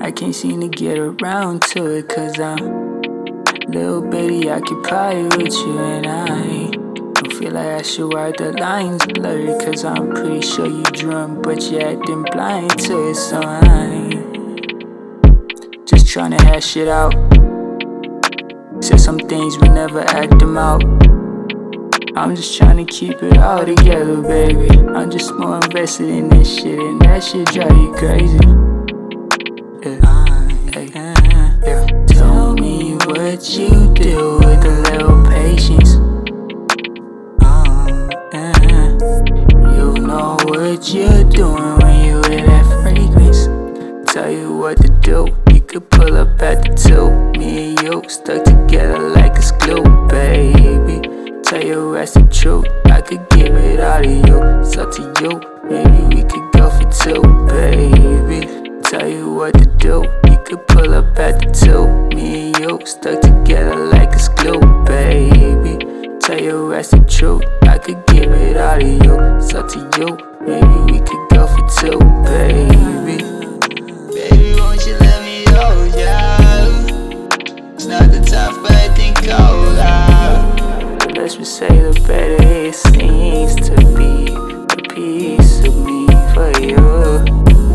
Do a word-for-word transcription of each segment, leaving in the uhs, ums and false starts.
I can't seem to get around to it, cause I'm little baby occupied with you, and I don't feel like I should write the lines blurry, cause I'm pretty sure you drunk, but you're acting blind to it. So I just tryna hash it out. Said some things, we never act them out. I'm just tryna keep it all together, baby. I'm just more invested in this shit, and that shit drive you crazy. Yeah. Hey. Yeah. Tell me what you do with a little patience. Uh, yeah. You know what you're doing when you wear that fragrance. Tell you what to do, you could pull up at the two. Me and you stuck together like it's glue, baby. Tell your ass the truth, I could give it all to you. It's up to you, maybe we could go for two, baby. Tell you what to do, you could pull up at the two. Me and you stuck together like it's glue, baby. Tell your ass the truth, I could give it all to you. It's up to you, maybe we could go for two, baby. Baby, won't you let me hold ya? It's not the time for anything cold out. But let's just say the better it seems to be a piece of me for you.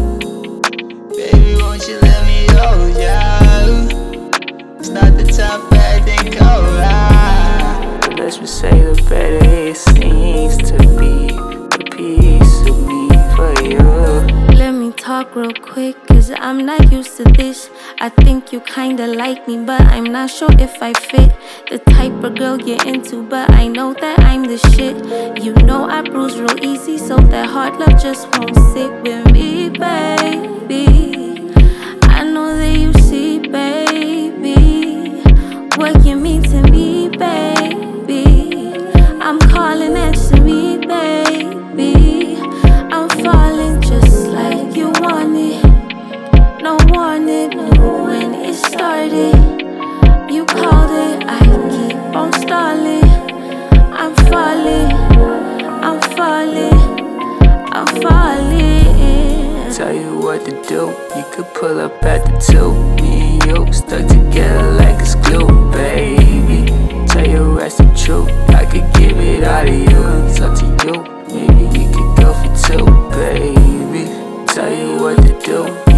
Baby, won't you let me hold ya? It's not the time for anything cold out. But let's just say the better it seems to be a piece of me for you. Let me talk real quick, cause I'm not used to this. I think you kinda like me, but I'm not sure if I fit the type of girl you're into, but I know that I'm the shit. You know I bruise real easy, so that hard love just won't sit with me, baby. I know that you see, baby, what you mean to me, baby. I'm calling answer me, baby. I'm falling just like you want it. No warning, knew when it started. You called it, I keep on stalling. I'm falling, I'm falling, I'm falling. Tell you what to do, you could pull up at the two. Me and you stuck together like it's glue, baby. Tell your ass the truth, I could give it all to you. It's up to you, maybe we could go for two, baby. Tell you what to do.